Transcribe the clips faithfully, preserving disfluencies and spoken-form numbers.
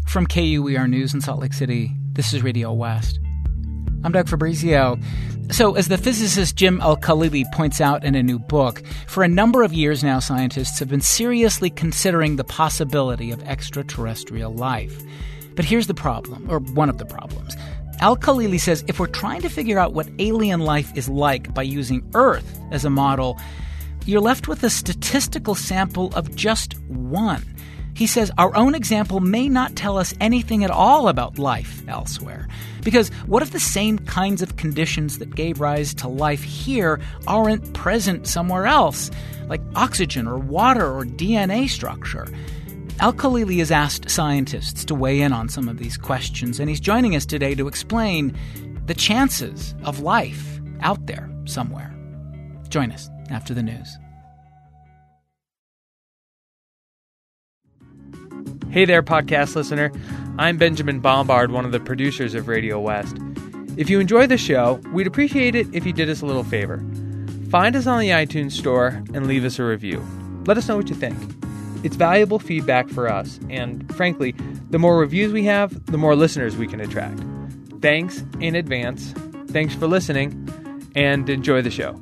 From K U E R News in Salt Lake City, this is Radio West. I'm Doug Fabrizio. So, as the physicist Jim Al-Khalili points out in a new book, for a number of years now, scientists have been seriously considering the possibility of extraterrestrial life. But here's the problem, or one of the problems. Al-Khalili says if we're trying to figure out what alien life is like by using Earth as a model, you're left with a statistical sample of just one. He says our own example may not tell us anything at all about life elsewhere. Because what if the same kinds of conditions that gave rise to life here aren't present somewhere else, like oxygen or water or D N A structure? Al-Khalili has asked scientists to weigh in on some of these questions, and he's joining us today to explain the chances of life out there somewhere. Join us after the news. Hey there, podcast listener. I'm Benjamin Bombard, one of the producers of Radio West. If you enjoy the show, we'd appreciate it if you did us a little favor. Find us on the iTunes store and leave us a review. Let us know what you think. It's valuable feedback for us, and frankly, the more reviews we have, the more listeners we can attract. Thanks in advance. Thanks for listening, and enjoy the show.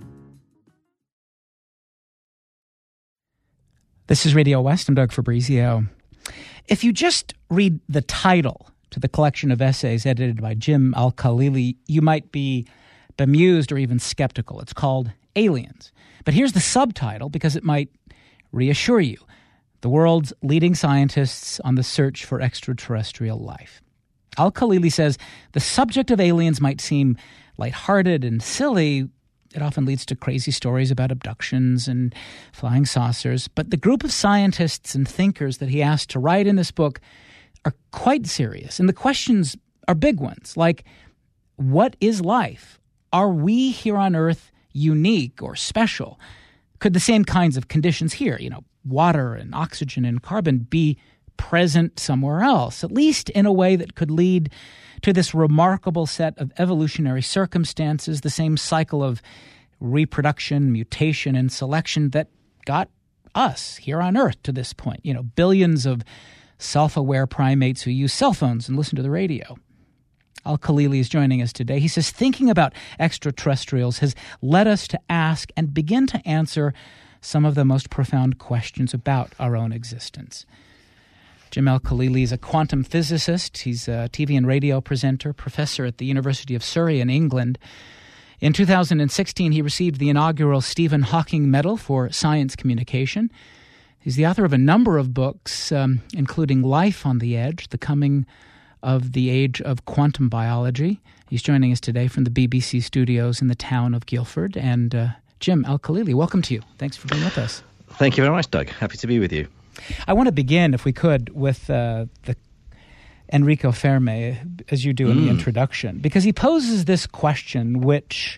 This is Radio West. I'm Doug Fabrizio. If you just read the title to the collection of essays edited by Jim Al-Khalili, you might be bemused or even skeptical. It's called Aliens. But here's the subtitle, because it might reassure you. The world's leading scientists on the search for extraterrestrial life. Al-Khalili says the subject of aliens might seem lighthearted and silly. It often leads to crazy stories about abductions and flying saucers. But the group of scientists and thinkers that he asked to write in this book are quite serious. And the questions are big ones, like, what is life? Are we here on Earth unique or special? Could the same kinds of conditions here, you know, water and oxygen and carbon, be present somewhere else, at least in a way that could lead to this remarkable set of evolutionary circumstances, the same cycle of reproduction, mutation, and selection that got us here on Earth to this point. You know, billions of self-aware primates who use cell phones and listen to the radio. Al-Khalili is joining us today. He says thinking about extraterrestrials has led us to ask and begin to answer some of the most profound questions about our own existence. Jim Al-Khalili is a quantum physicist. He's a T V and radio presenter, professor at the University of Surrey in England. In two thousand sixteen, he received the inaugural Stephen Hawking Medal for Science Communication. He's the author of a number of books, um, including Life on the Edge, The Coming of the Age of Quantum Biology. He's joining us today from the B B C studios in the town of Guildford. And uh, Jim Al-Khalili, welcome to you. Thanks for being with us. Thank you very much, Doug. Happy to be with you. I want to begin, if we could, with uh, the Enrico Fermi, as you do in mm. the introduction, because he poses this question, which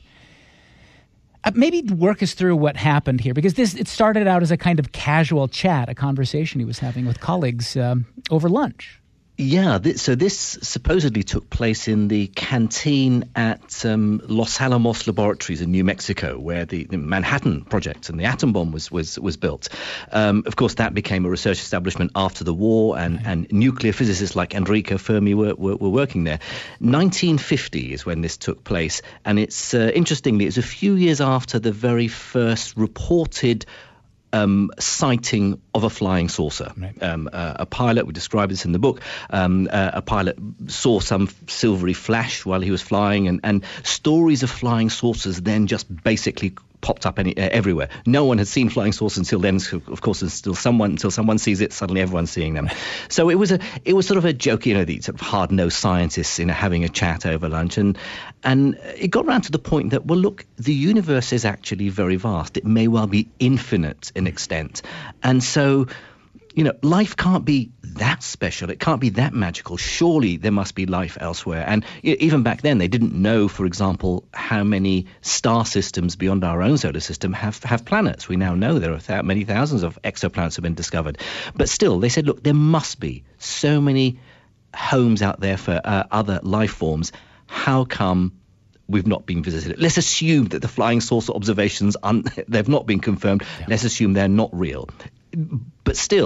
uh, maybe work us through what happened here, because this it started out as a kind of casual chat, a conversation he was having with colleagues um, over lunch. Yeah, th- so this supposedly took place in the canteen at um, Los Alamos Laboratories in New Mexico, where the, the Manhattan Project and the atom bomb was was was built. Um, of course, that became a research establishment after the war, and, right. and nuclear physicists like Enrico Fermi were, were, were working there. nineteen fifty is when this took place, and it's uh, interestingly, it's a few years after the very first reported Um, sighting of a flying saucer. Right. Um, uh, a pilot, we describe this in the book, um, uh, a pilot saw some silvery flash while he was flying, and, and stories of flying saucers then just basically popped up any, uh, everywhere. No one had seen flying saucers until then. So of course, until someone until someone sees it, suddenly everyone's seeing them. So it was a it was sort of a joke, you know, the sort of hard-nosed scientists, you know, having a chat over lunch, and and it got around to the point that, well, look, the universe is actually very vast. It may well be infinite in extent, and so, you know, life can't be that special. It can't be that magical. Surely there must be life elsewhere. And even back then, they didn't know, for example, how many star systems beyond our own solar system have, have planets. We now know there are th- many thousands of exoplanets have been discovered. But still, they said, look, there must be so many homes out there for uh, other life forms. How come we've not been visited? Let's assume that the flying saucer observations, un- they've not been confirmed. Yeah. Let's assume they're not real. But still,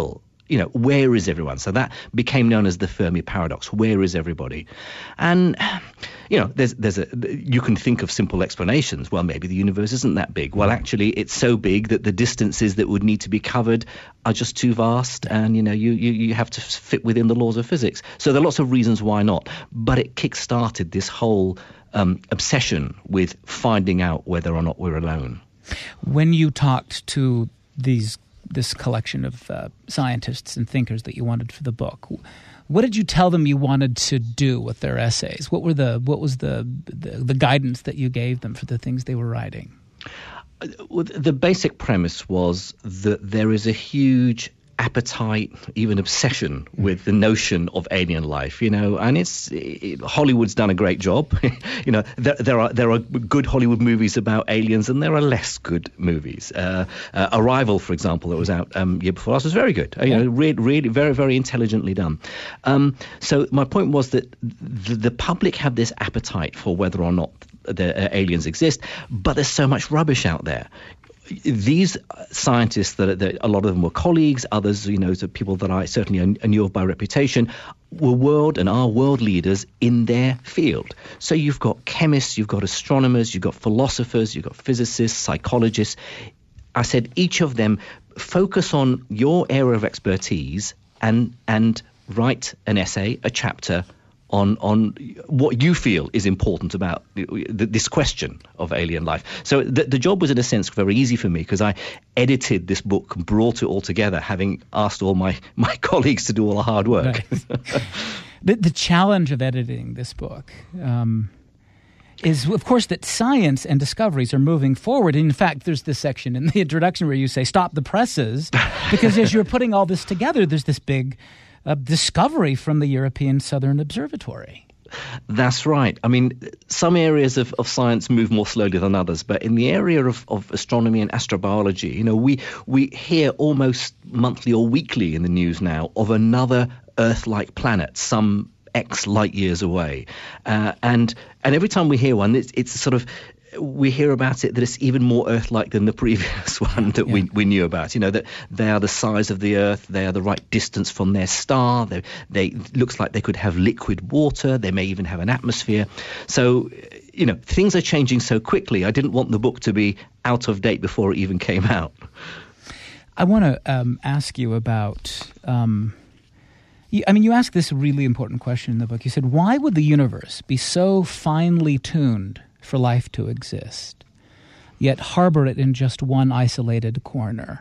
you know, where is everyone? So that became known as the Fermi paradox. Where is everybody? And, you know, there's there's a you can think of simple explanations. Well, maybe the universe isn't that big. Well, actually, it's so big that the distances that would need to be covered are just too vast, and you know, you you, you have to fit within the laws of physics. So there are lots of reasons why not. But it kick-started this whole um, obsession with finding out whether or not we're alone. When you talked to these this collection of uh, scientists and thinkers that you wanted for the book, what did you tell them you wanted to do with their essays? What were the what was the the, the guidance that you gave them for the things they were writing? Well, the basic premise was that there is a huge appetite, even obsession with the notion of alien life, you know, and it's it, Hollywood's done a great job. you know, there, there are there are good Hollywood movies about aliens, and there are less good movies. Uh, uh, Arrival, for example, that was out um, year before last, was very good. Uh, you know, really, really, very, very intelligently done. Um, so my point was that the, the public have this appetite for whether or not the uh, aliens exist, but there's so much rubbish out there. These scientists, that, that a lot of them were colleagues, others, you know, so people that I certainly knew of by reputation, were world and are world leaders in their field. So you've got chemists, you've got astronomers, you've got philosophers, you've got physicists, psychologists. I said each of them focus on your area of expertise and and write an essay, a chapter on on what you feel is important about this question of alien life. So the, the job was, in a sense, very easy for me, because I edited this book and brought it all together, having asked all my, my colleagues to do all the hard work. Right. the, the challenge of editing this book um, is, of course, that science and discoveries are moving forward. In fact, there's this section in the introduction where you say, stop the presses, because as you're putting all this together, there's this big a discovery from the European Southern Observatory. That's right. I mean, some areas of, of science move more slowly than others, but in the area of, of astronomy and astrobiology, you know, we we hear almost monthly or weekly in the news now of another Earth-like planet, some X light years away, uh, and and every time we hear one, it's, it's sort of we hear about it that it's even more Earth-like than the previous one that yeah. we, we knew about. You know, that they are the size of the Earth, they are the right distance from their star, they, they looks like they could have liquid water, they may even have an atmosphere. So, you know, things are changing so quickly. I didn't want the book to be out of date before it even came out. I want to um, ask you about... Um I mean, you ask this really important question in the book. You said, why would the universe be so finely tuned for life to exist, yet harbor it in just one isolated corner?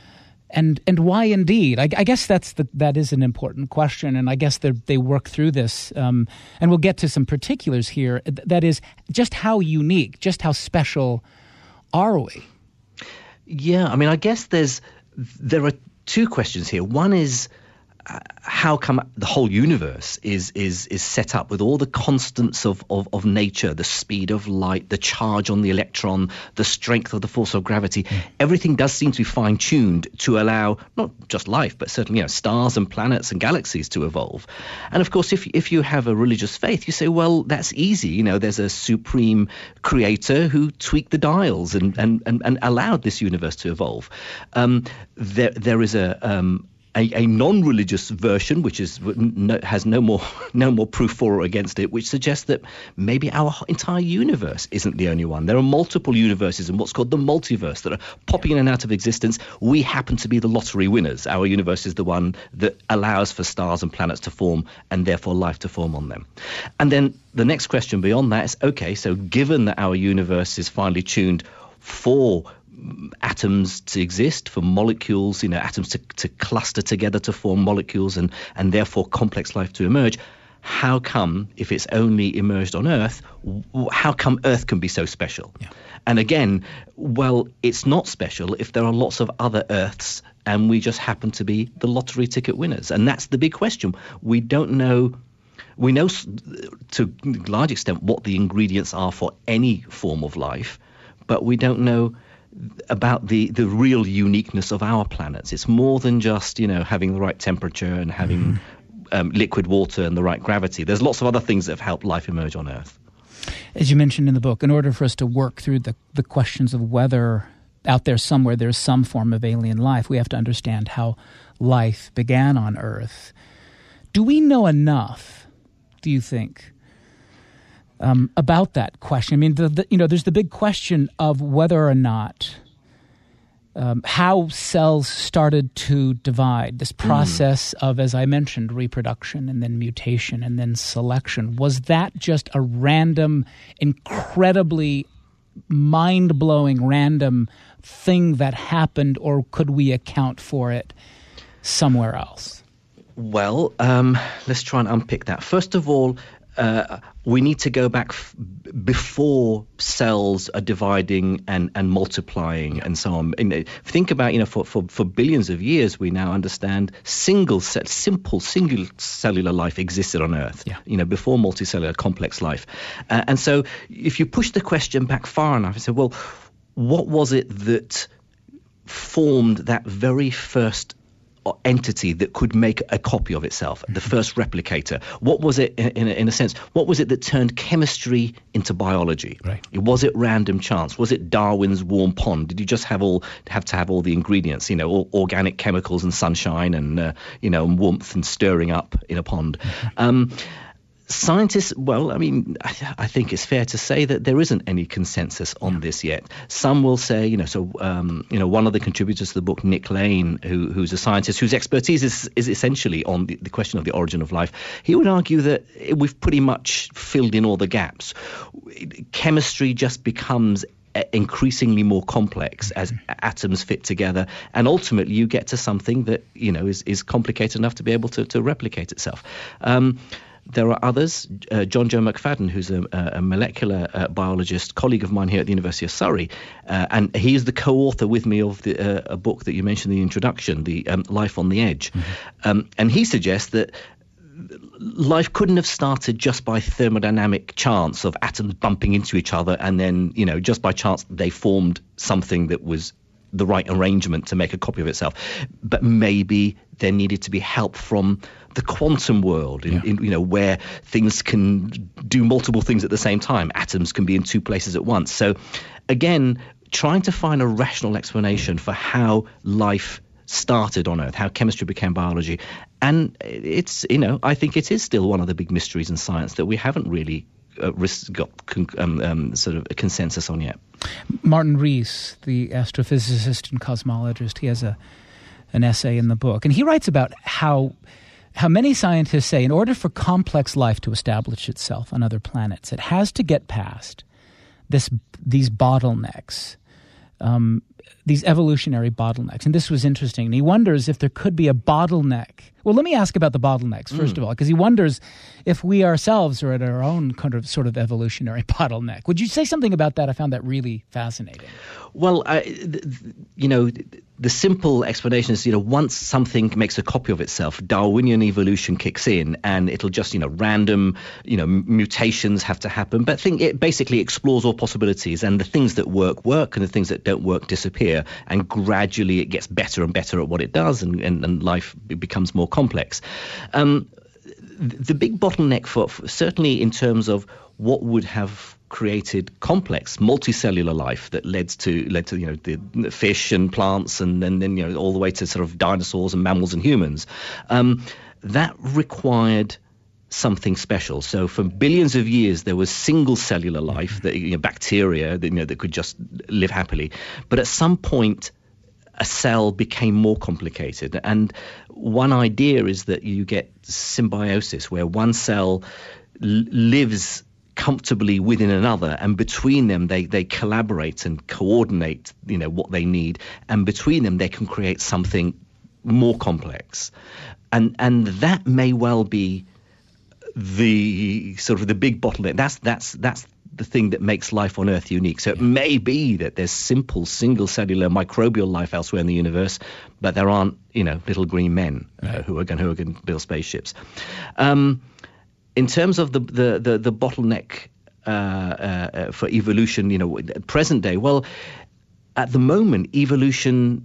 And and why indeed? I, I guess that's the, that is an important question, and I guess they work through this, um, and we'll get to some particulars here. That is, just how unique, just how special are we? Yeah, I mean, I guess there's there are two questions here. One is, Uh, how come the whole universe is is is set up with all the constants of, of, of nature, the speed of light, the charge on the electron, the strength of the force of gravity. Mm. Everything does seem to be fine-tuned to allow not just life, but certainly, you know, stars and planets and galaxies to evolve. And of course, if if you have a religious faith, you say, well, that's easy. You know, there's a supreme creator who tweaked the dials and and, and, and allowed this universe to evolve. Um, there there is a um, A, a non-religious version, which is no, has no more no more proof for or against it, which suggests that maybe our entire universe isn't the only one. There are multiple universes in what's called the multiverse that are popping in and out of existence. We happen to be the lottery winners. Our universe is the one that allows for stars and planets to form, and therefore life to form on them. And then the next question beyond that is, okay, so given that our universe is finely tuned for atoms to exist, for molecules, you know, atoms to, to cluster together to form molecules and, and therefore complex life to emerge, how come, if it's only emerged on Earth, how come Earth can be so special? Yeah. And again, well, it's not special if there are lots of other Earths and we just happen to be the lottery ticket winners. And that's the big question. We don't know. We know to a large extent what the ingredients are for any form of life, but we don't know about the, the real uniqueness of our planets. It's more than just, you know, having the right temperature and having mm-hmm. um, liquid water and the right gravity. There's lots of other things that have helped life emerge on Earth. As you mentioned in the book, in order for us to work through the, the questions of whether out there somewhere there's some form of alien life. We have to understand how life began on Earth. Do we know enough, do you think, um, about that question? I mean, the, the, you know, there's the big question of whether or not um, how cells started to divide. This process mm. of, as I mentioned, reproduction and then mutation and then selection. Was that just a random, incredibly mind-blowing random thing that happened, or could we account for it somewhere else? Well, um, let's try and unpick that. First of all, uh, we need to go back f- before cells are dividing and, and multiplying and so on. And think about, you know, for, for, for billions of years, we now understand single cell, simple single cellular life existed on Earth, yeah. you know, before multicellular complex life. Uh, and so if you push the question back far enough and say, well, what was it that formed that very first entity that could make a copy of itself, the first replicator? What was it, in a, in a sense, what was it that turned chemistry into biology? Right. Was it random chance? Was it Darwin's warm pond? Did you just have all have to have all the ingredients, you know, all organic chemicals and sunshine and, uh, you know, and warmth and stirring up in a pond? Um, Scientists, well, I mean, I, I think it's fair to say that there isn't any consensus on yeah. this yet. Some will say, you know, so, um, you know, one of the contributors to the book, Nick Lane, who, who's a scientist whose expertise is, is essentially on the, the question of the origin of life, he would argue that we've pretty much filled in all the gaps. Chemistry just becomes increasingly more complex as atoms fit together, and ultimately you get to something that, you know, is, is complicated enough to be able to, to replicate itself. Um, There are others. Uh, John Joe McFadden, who's a, a molecular uh, biologist, colleague of mine here at the University of Surrey, uh, and he is the co-author with me of the, uh, a book that you mentioned in the introduction, the um, Life on the Edge. Mm-hmm. Um, and he suggests that life couldn't have started just by thermodynamic chance of atoms bumping into each other, and then, you know, just by chance they formed something that was the right arrangement to make a copy of itself. But maybe there needed to be help from the quantum world, in, yeah. in, you know, where things can do multiple things at the same time. Atoms can be in two places at once. So again, trying to find a rational explanation for how life started on Earth, how chemistry became biology. And it's, you know, I think it is still one of the big mysteries in science that we haven't really uh, got um, um, sort of a consensus on yet. Martin Rees, the astrophysicist and cosmologist, he has a an essay in the book, and he writes about how how many scientists say in order for complex life to establish itself on other planets, it has to get past this these bottlenecks, um, these evolutionary bottlenecks. And this was interesting. And he wonders if there could be a bottleneck. Well, let me ask about the bottlenecks, first mm. of all, because he wonders if we ourselves are at our own kind of sort of evolutionary bottleneck. Would you say something about that? I found that really fascinating. Well, I, th- th- you know, the simple explanation is, you know, once something makes a copy of itself, Darwinian evolution kicks in, and it'll just, you know, random, you know, mutations have to happen. But I think it basically explores all possibilities, and the things that work, work, and the things that don't work disappear. And gradually it gets better and better at what it does, and, and, and life becomes more complex. Um, the big bottleneck for, for certainly in terms of what would have created complex multicellular life that led to led to you know the fish and plants and then then you know all the way to sort of dinosaurs and mammals and humans, um, that required something special. So for billions of years there was single cellular life, that you know, bacteria that you know that could just live happily, but at some point a cell became more complicated, and one idea is that you get symbiosis where one cell l- lives comfortably within another, and between them they they collaborate and coordinate, you know, what they need, and between them they can create something more complex, and and that may well be the sort of the big bottleneck. That's that's that's the thing that makes life on Earth unique. So it may be that there's simple single cellular microbial life elsewhere in the universe, but there aren't, you know, little green men uh, who are going who are going to build spaceships. Um, In terms of the the the, the bottleneck uh, uh, for evolution, you know, present day, well, at the moment, evolution,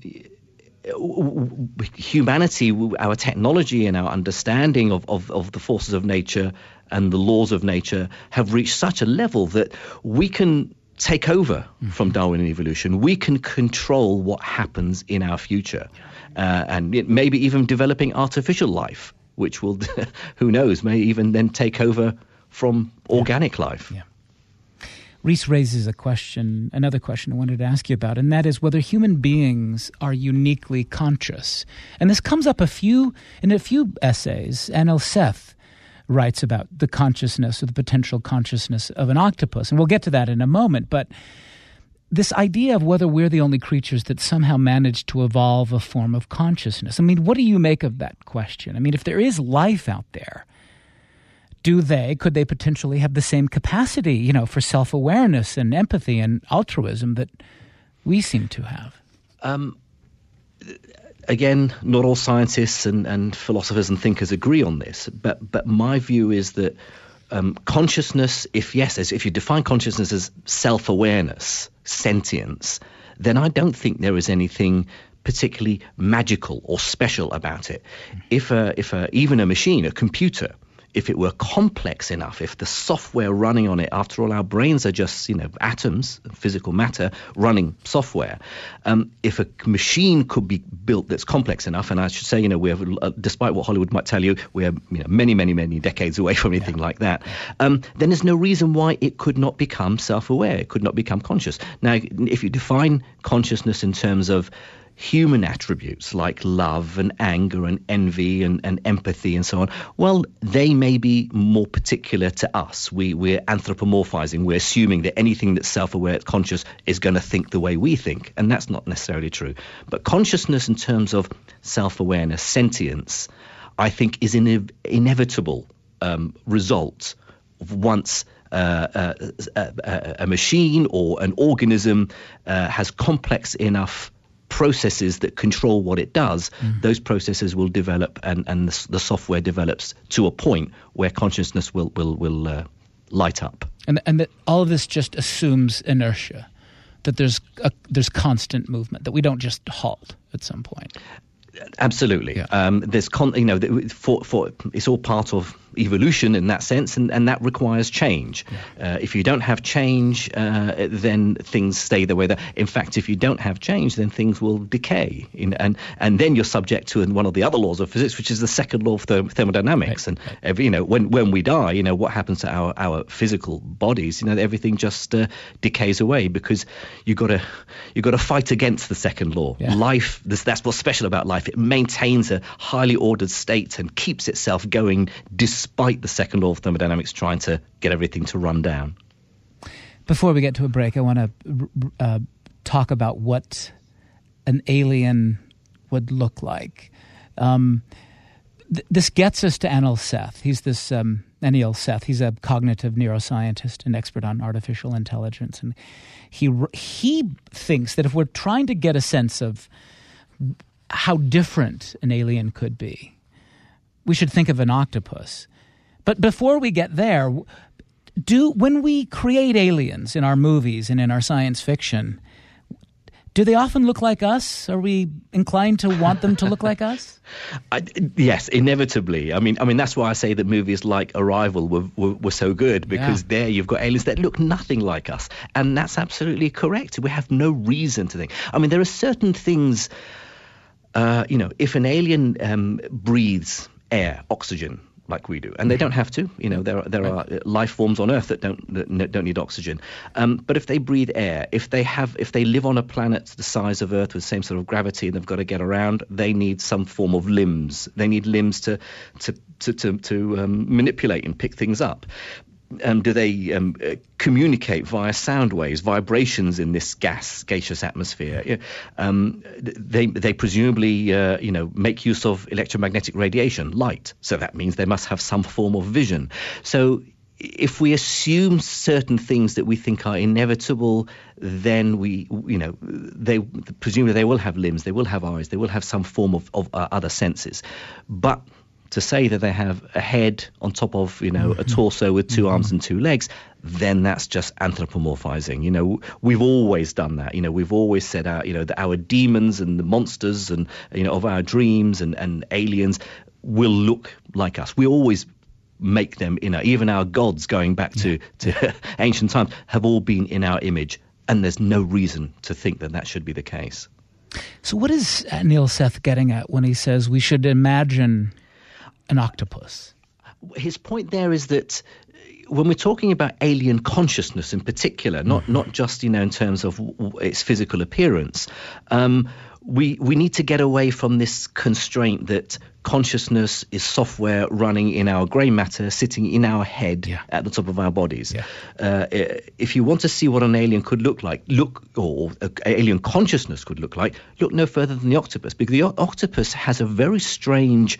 humanity, our technology and our understanding of, of, of the forces of nature and the laws of nature have reached such a level that we can take over mm-hmm. from Darwinian evolution. We can control what happens in our future, uh, and it, maybe even developing artificial life, which will, who knows, may even then take over from organic yeah. life. Yeah. Reese raises a question, another question I wanted to ask you about, and that is whether human beings are uniquely conscious. And this comes up a few in a few essays. Anil Seth writes about the consciousness or the potential consciousness of an octopus, and we'll get to that in a moment. But this idea of whether we're the only creatures that somehow managed to evolve a form of consciousness. I mean, what do you make of that question? I mean, if there is life out there, do they, could they potentially have the same capacity, you know, for self-awareness and empathy and altruism that we seem to have? Um, again, not all scientists and, and philosophers and thinkers agree on this, but but my view is that um, consciousness, if yes, as if you define consciousness as self-awareness, sentience, then I don't think there is anything particularly magical or special about it. If a, if a, even a machine, a computer, if it were complex enough, if the software running on it, after all, our brains are just, you know, atoms, physical matter, running software. Um, if a machine could be built that's complex enough, and I should say, you know, we have, uh, despite what Hollywood might tell you, we are, you know, many, many, many decades away from anything yeah. like that, um, then there's no reason why it could not become self-aware, it could not become conscious. Now, if you define consciousness in terms of human attributes like love and anger and envy and, and empathy and so on, well, they may be more particular to us. We, we're anthropomorphizing. We're assuming that anything that's self-aware, conscious, is going to think the way we think, and that's not necessarily true. But consciousness in terms of self-awareness, sentience, I think is an inevitable um, result of once Uh, uh, a, a machine or an organism uh, has complex enough processes that control what it does, mm. those processes will develop, and, and the, the software develops to a point where consciousness will will will uh, light up. And and that all of this just assumes inertia, that there's a, there's constant movement, that we don't just halt at some point. Absolutely. Yeah. Um, there's con- you know for for it's all part of evolution in that sense, and, and that requires change. Yeah. Uh, if you don't have change, uh, then things stay the way that. In fact, if you don't have change, then things will decay, in, and and then you're subject to one of the other laws of physics, which is the second law of therm- thermodynamics. Right. And right. Every, you know, when when we die, you know, what happens to our, our physical bodies? You know, everything just uh, decays away, because you got to you got to fight against the second law. Yeah. Life, this, that's what's special about life. It maintains a highly ordered state and keeps itself going despite the second law of thermodynamics trying to get everything to run down. Before we get to a break, I want to uh, talk about what an alien would look like. Um, th- this gets us to Anil Seth. He's this um, Anil Seth. He's a cognitive neuroscientist and expert on artificial intelligence, and he he thinks that if we're trying to get a sense of how different an alien could be, we should think of an octopus. But before we get there, do when we create aliens in our movies and in our science fiction, do they often look like us? Are we inclined to want them to look like us? I, yes, inevitably. I mean, I mean that's why I say that movies like Arrival were were, were so good, because yeah. there you've got aliens that look nothing like us, and that's absolutely correct. We have no reason to think. I mean, there are certain things. Uh, you know, if an alien um, breathes air, oxygen, like we do, and they don't have to. You know, there are, there are life forms on Earth that don't that don't need oxygen. Um, but if they breathe air, if they have, if they live on a planet the size of Earth with the same sort of gravity, and they've got to get around, they need some form of limbs. They need limbs to to to to, to um, manipulate and pick things up. Um, do they um, uh, communicate via sound waves, vibrations in this gas, gaseous atmosphere? Um, they they presumably, uh, you know, make use of electromagnetic radiation, light. So that means they must have some form of vision. So if we assume certain things that we think are inevitable, then we, you know, they presumably they will have limbs, they will have eyes, they will have some form of, of uh, other senses. But to say that they have a head on top of, you know, a torso with two mm-hmm. arms and two legs, then that's just anthropomorphizing. You know, we've always done that. You know, we've always said, our, you know, that our demons and the monsters and, you know, of our dreams and, and aliens will look like us. We always make them, you know, even our gods going back to, to ancient times have all been in our image. And there's no reason to think that that should be the case. So what is Neil Seth getting at when he says we should imagine an octopus? His point there is that when we're talking about alien consciousness in particular, not mm-hmm. not just, you know, in terms of w- its physical appearance, um, we we need to get away from this constraint that consciousness is software running in our grey matter, sitting in our head yeah. at the top of our bodies. Yeah. Uh, if you want to see what an alien could look like, look, or uh, alien consciousness could look like, look no further than the octopus, because the o- octopus has a very strange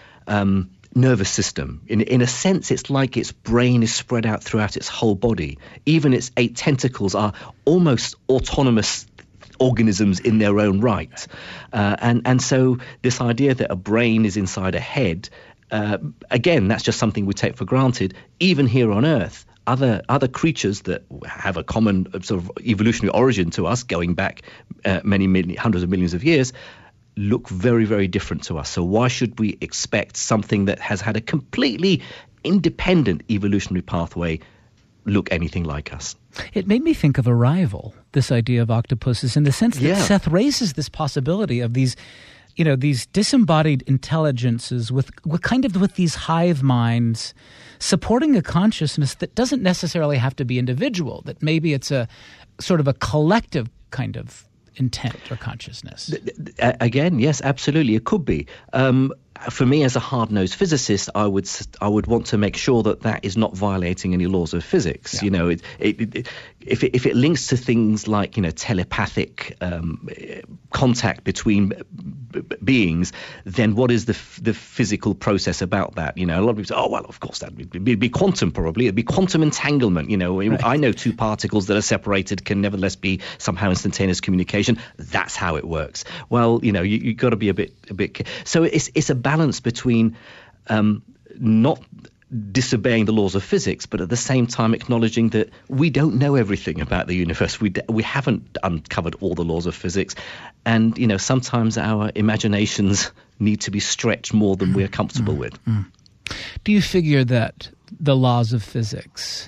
um, nervous system. In in a sense, it's like its brain is spread out throughout its whole body. Even its eight tentacles are almost autonomous organisms in their own right. Uh, and, and so this idea that a brain is inside a head, uh, again, that's just something we take for granted. Even here on Earth, other other creatures that have a common sort of evolutionary origin to us, going back uh, many, many hundreds of millions of years, look very, very different to us. So why should we expect something that has had a completely independent evolutionary pathway look anything like us? It made me think of Arrival, this idea of octopuses, in the sense that yeah. Seth raises this possibility of these, you know, these disembodied intelligences with, with kind of with these hive minds supporting a consciousness that doesn't necessarily have to be individual, that maybe it's a sort of a collective kind of intent or consciousness. Again, yes, absolutely, it could be. Um, for me, as a hard-nosed physicist, I would I would want to make sure that that is not violating any laws of physics. Yeah. You know, it, it, it, if it, if it links to things like, you know, telepathic um, contact between b- b- beings, then what is the f- the physical process about that? You know, a lot of people say, oh well, of course that would be, be quantum probably. It'd be quantum entanglement. You know, right. I know two particles that are separated can nevertheless be somehow instantaneous communication. That's how it works. Well, you know, you you got to be a bit a bit. So it's it's a balance between um, not disobeying the laws of physics, but at the same time acknowledging that we don't know everything about the universe. We d- we haven't uncovered all the laws of physics, and you know sometimes our imaginations need to be stretched more than we're comfortable mm, with. Mm. Do you figure that the laws of physics,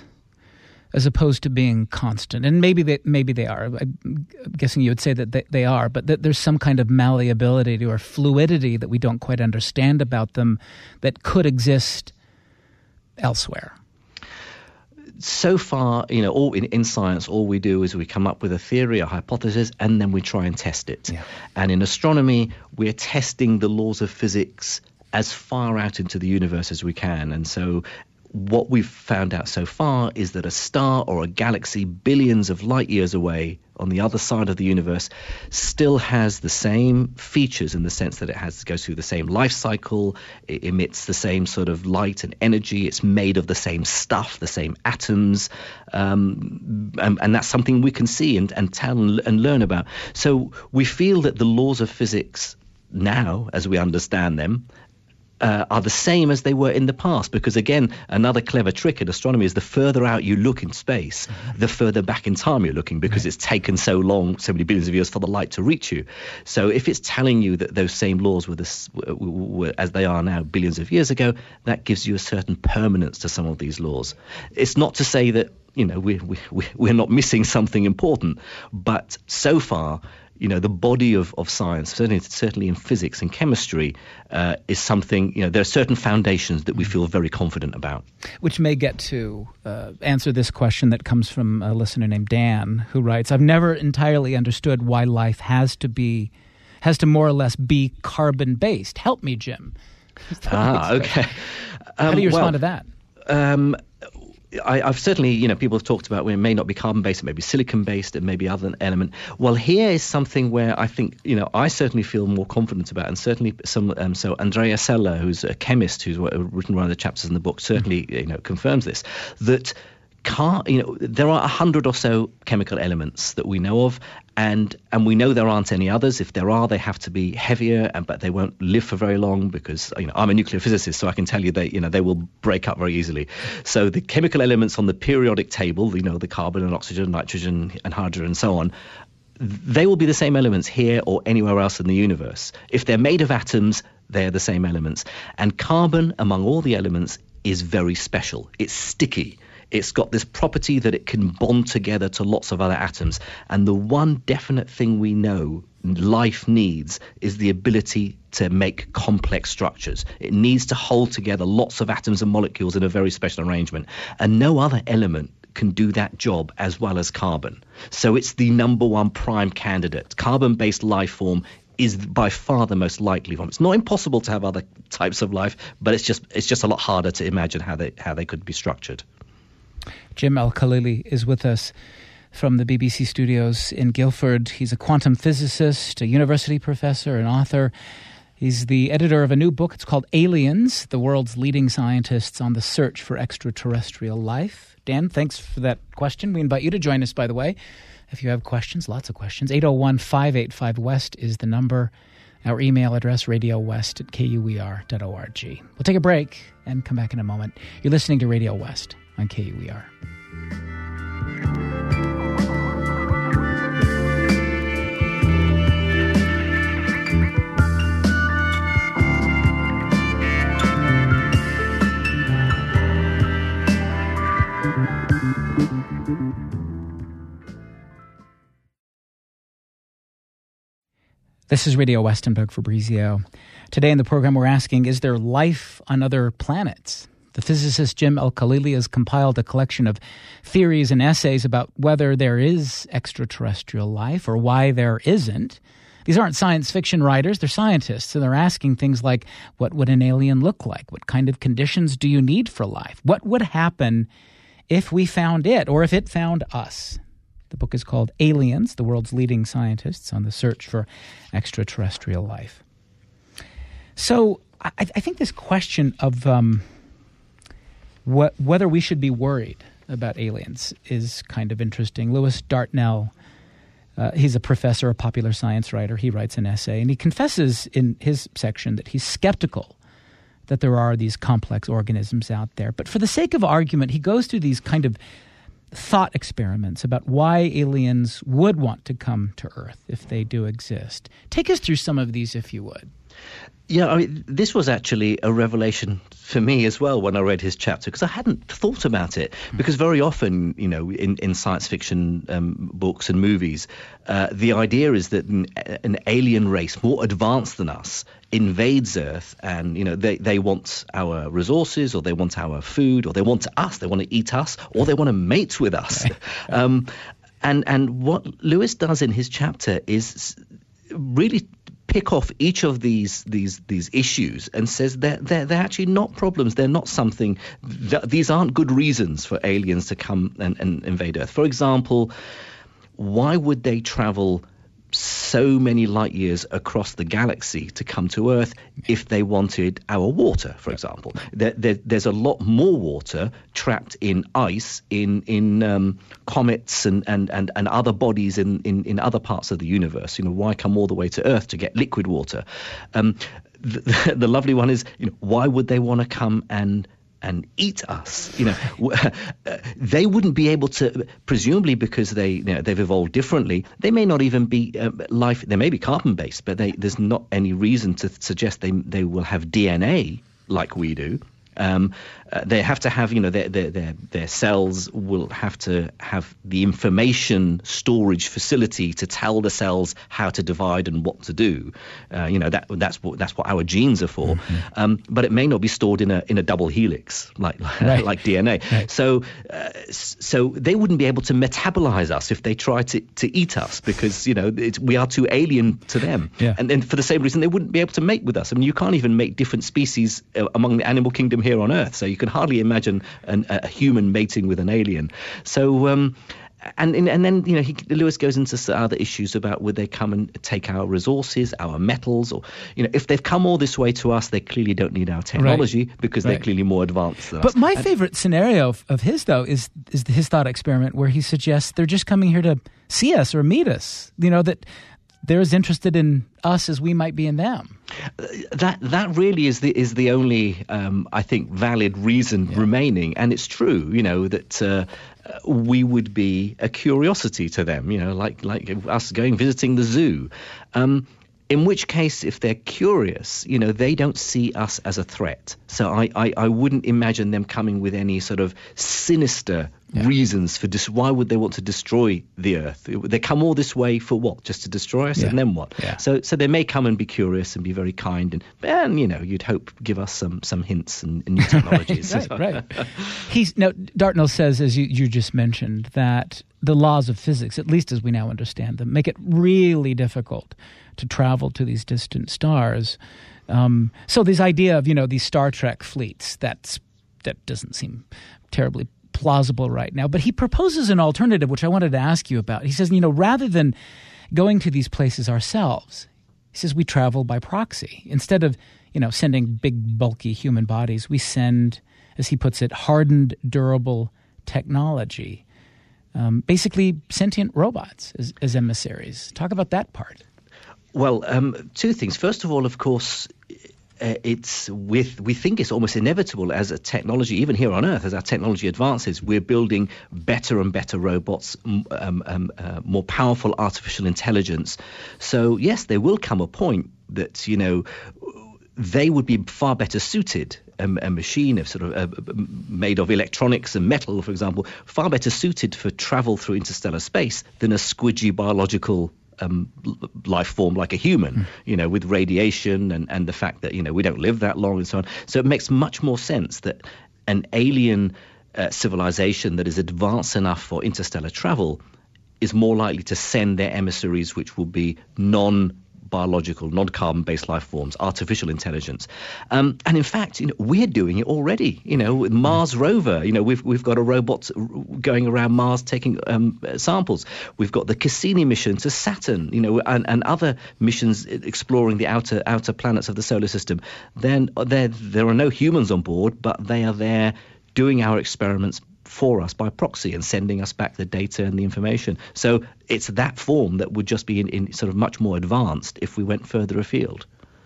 as opposed to being constant, and maybe they maybe they are, I'm guessing you would say that they, they are, but that there's some kind of malleability or fluidity that we don't quite understand about them that could exist elsewhere? So far, you know, all in, in science, all we do is we come up with a theory, a hypothesis, and then we try and test it. Yeah. And in astronomy, we're testing the laws of physics as far out into the universe as we can. And so what we've found out so far is that a star or a galaxy billions of light years away on the other side of the universe still has the same features in the sense that it has goes through the same life cycle, it emits the same sort of light and energy, it's made of the same stuff, the same atoms, um, and, and that's something we can see and, and tell and, and learn about. So we feel that the laws of physics now, as we understand them, Uh, are the same as they were in the past, because again, another clever trick in astronomy is the further out you look in space, mm-hmm. the further back in time you're looking, because right. it's taken so long, so many billions of years for the light to reach you. So if it's telling you that those same laws were, this, were, were as they are now billions of years ago, that gives you a certain permanence to some of these laws. It's not to say that, you know, we, we, we're not missing something important, but so far, you know, the body of, of science, certainly certainly in physics and chemistry, uh, is something, you know, there are certain foundations that we feel very confident about. Which may get to uh, answer this question that comes from a listener named Dan, who writes, I've never entirely understood why life has to be, has to more or less be carbon-based. Help me, Jim. Ah, okay. Um, How do you respond well, to that? Um, I, I've certainly, you know, people have talked about where it may not be carbon-based, it may be silicon-based, it may be other element. Well, here is something where I think, you know, I certainly feel more confident about, and certainly some, um, so Andrea Sella, who's a chemist who's written one of the chapters in the book, certainly, mm-hmm. you know, confirms this, that car, you know, there are a hundred or so chemical elements that we know of, and and we know there aren't any others. If there are, they have to be heavier, and but they won't live for very long because, you know, I'm a nuclear physicist, so I can tell you they, you know, they will break up very easily. So the chemical elements on the periodic table, you know, the carbon and oxygen, nitrogen and hydrogen and so on, they will be the same elements here or anywhere else in the universe. If they're made of atoms, they're the same elements. And carbon, among all the elements, is very special. It's sticky. It's got this property that it can bond together to lots of other atoms. And the one definite thing we know life needs is the ability to make complex structures. It needs to hold together lots of atoms and molecules in a very special arrangement. And no other element can do that job as well as carbon. So it's the number one prime candidate. Carbon-based life form is by far the most likely one. It's not impossible to have other types of life, but it's just it's just a lot harder to imagine how they how they could be structured. Jim Al-Khalili is with us from the B B C studios in Guildford. He's a quantum physicist, a university professor, an author. He's the editor of a new book. It's called Aliens, the World's Leading Scientists on the Search for Extraterrestrial Life. Dan, thanks for that question. We invite you to join us, by the way, if you have questions, lots of questions. eight oh one, five eight five, West is the number. Our email address, radio west at k u e r dot org. We'll take a break and come back in a moment. You're listening to Radio West on K U E R. This is Radio West and Doug Fabrizio. Today in the program we're asking, is there life on other planets? The physicist Jim Al-Khalili has compiled a collection of theories and essays about whether there is extraterrestrial life or why there isn't. These aren't science fiction writers, they're scientists, and they're asking things like, what would an alien look like? What kind of conditions do you need for life? What would happen if we found it or if it found us? The book is called Aliens, the World's Leading Scientists on the Search for Extraterrestrial Life. So I, I think this question of um, wh- whether we should be worried about aliens is kind of interesting. Lewis Dartnell, uh, he's a professor, a popular science writer. He writes an essay, and he confesses in his section that he's skeptical that there are these complex organisms out there. But for the sake of argument, he goes through these kind of thought experiments about why aliens would want to come to Earth if they do exist. Take us through some of these, if you would. Yeah, I mean, this was actually a revelation for me as well when I read his chapter, because I hadn't thought about it. Because very often, you know, in, in science fiction um, books and movies, uh, the idea is that an, an alien race more advanced than us invades Earth, and you know they, they want our resources, or they want our food, or they want us, they want to eat us, or they want to mate with us. Right. Um, and and what Lewis does in his chapter is really pick off each of these these these issues and says that they're, they're actually not problems. They're not something. Th- these aren't good reasons for aliens to come and, and invade Earth. For example, why would they travel so many light years across the galaxy to come to Earth if they wanted our water, for example? There, there, there's a lot more water trapped in ice in in um, comets and, and, and, and other bodies in, in, in other parts of the universe. You know, why come all the way to Earth to get liquid water? Um, the, the lovely one is, you know, why would they want to come and and eat us? You know, they wouldn't be able to, presumably because they, you know, they've evolved differently. They may not even be uh, life. They may be carbon based, but they, there's not any reason to suggest they they will have D N A like we do. Um, uh, they have to have, you know, their, their their their cells will have to have the information storage facility to tell the cells how to divide and what to do. Uh, you know, that that's what that's what our genes are for. Mm-hmm. Um, but it may not be stored in a in a double helix like right. like D N A. Right. So uh, so they wouldn't be able to metabolize us if they try to, to eat us, because you know it's, we are too alien to them. Yeah. And then for the same reason they wouldn't be able to mate with us. I mean, you can't even make different species uh, among the animal kingdom here on Earth. So you can hardly imagine an, a human mating with an alien. So, um, and and then you know, he, Lewis goes into other issues about would they come and take our resources, our metals, or you know, if they've come all this way to us, they clearly don't need our technology right. because right. they're clearly more advanced than but us. But my and, favorite scenario of, of his though is is his thought experiment where he suggests they're just coming here to see us or meet us. You know, that they're as interested in us as we might be in them. That that really is the is the only um, I think valid reason yeah. remaining, and it's true. You know that uh, we would be a curiosity to them. You know, like like us going visiting the zoo. Um, In which case, if they're curious, you know, they don't see us as a threat. So I, I, I wouldn't imagine them coming with any sort of sinister yeah. reasons for dis- why would they want to destroy the Earth? They come all this way for what? Just to destroy us, yeah. and then what? Yeah. So so they may come and be curious and be very kind, and and you know, you'd hope give us some some hints and, and new technologies. right, right, right. He's now Dartnell says, as you, you just mentioned, that the laws of physics, at least as we now understand them, make it really difficult to travel to these distant stars. Um, so this idea of, you know, these Star Trek fleets, that's, that doesn't seem terribly plausible right now. But he proposes an alternative, which I wanted to ask you about. He says, you know, rather than going to these places ourselves, he says we travel by proxy. Instead of, you know, sending big, bulky human bodies, we send, as he puts it, hardened, durable technology. Um, basically sentient robots as, as emissaries. Talk about that part. Well, um, two things. First of all, of course, uh, it's with we think it's almost inevitable as a technology, even here on Earth, as our technology advances, we're building better and better robots, um, um, uh, more powerful artificial intelligence. So yes, there will come a point that, you know, they would be far better suited. A, a machine of sort of uh, made of electronics and metal, for example, far better suited for travel through interstellar space than a squidgy biological um, life form like a human, mm. you know, with radiation and, and the fact that, you know, we don't live that long and so on. So it makes much more sense that an alien uh, civilization that is advanced enough for interstellar travel is more likely to send their emissaries, which will be non biological, non-carbon-based life forms, artificial intelligence, um, and in fact, you know, we're doing it already. You know, with Mars rover, you know, we've we've got a robot going around Mars taking um, samples. We've got the Cassini mission to Saturn, you know, and, and other missions exploring the outer outer planets of the solar system. Then there there are no humans on board, but they are there doing our experiments for us by proxy and sending us back the data and the information. So it's that form that would just be in, in sort of much more advanced if we went further afield.